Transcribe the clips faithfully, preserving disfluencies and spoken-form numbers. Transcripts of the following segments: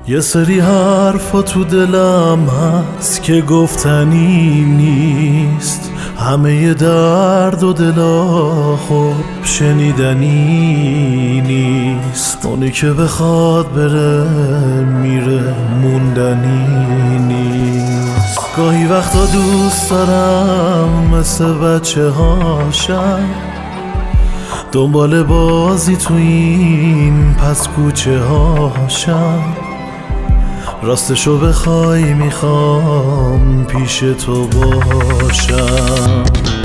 یه سری حرفا تو دلم هست که گفتنی نیست، همه درد و دلا خب شنیدنی نیست. اونی که بخواد بره میره، موندنی نیست. گاهی وقتا دوست دارم مثل بچه هاشم دنبال بازی تو این پس کوچه هاشم. راستشو بخوای میخوام پیش تو باشم.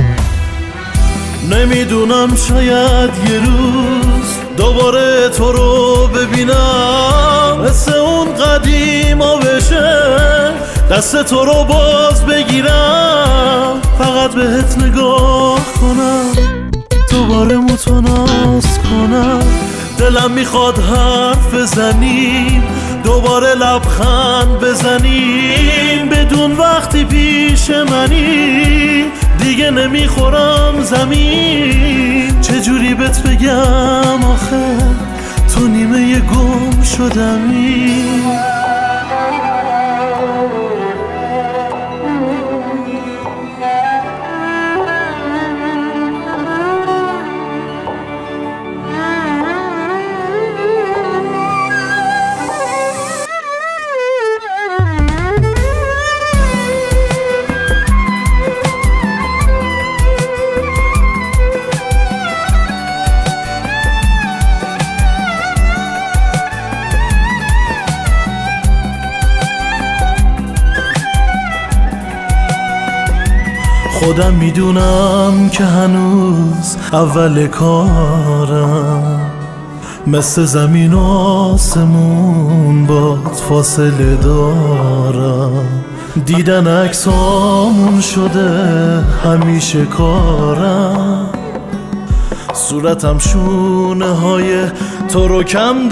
نمیدونم شاید یه روز دوباره تو رو ببینم، مثل اون قدیما بشه دست تو رو باز بگیرم، فقط بهت نگاه کنم، دوباره متناز کنم. دلم میخواد حرف بزنیم، دوباره لبخند بزنیم، بدون وقتی پیش منی دیگه نمیخورم زمین. چجوری بهت بگم آخه تو نیمه گم شدمی. خودم میدونم که هنوز اول کارم، مثل زمین و آسمون باد فاصله دارم. دیدن عکسامون شده همیشه کارم، صورتم شونه های تو رو کم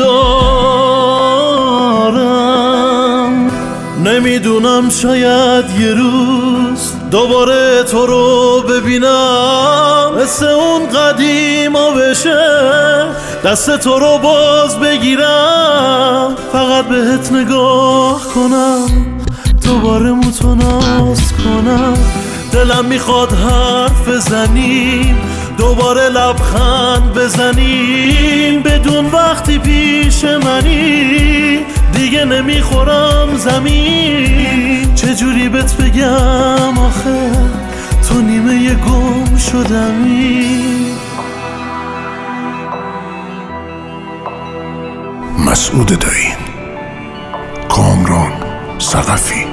دارم. نمیدونم شاید یه روز دوباره تو رو ببینم، مثل اون قدیما بشه دست تو رو باز بگیرم، فقط بهت نگاه کنم، دوباره متناز کنم. دلم میخواد حرف بزنیم، دوباره لبخند بزنیم، بدون وقتی پیش منی دیگه نمیخورم زمین. چجوری بهت بگم آخه تو نیمه گم شدمی. مسعود داین، کامران ثقفی.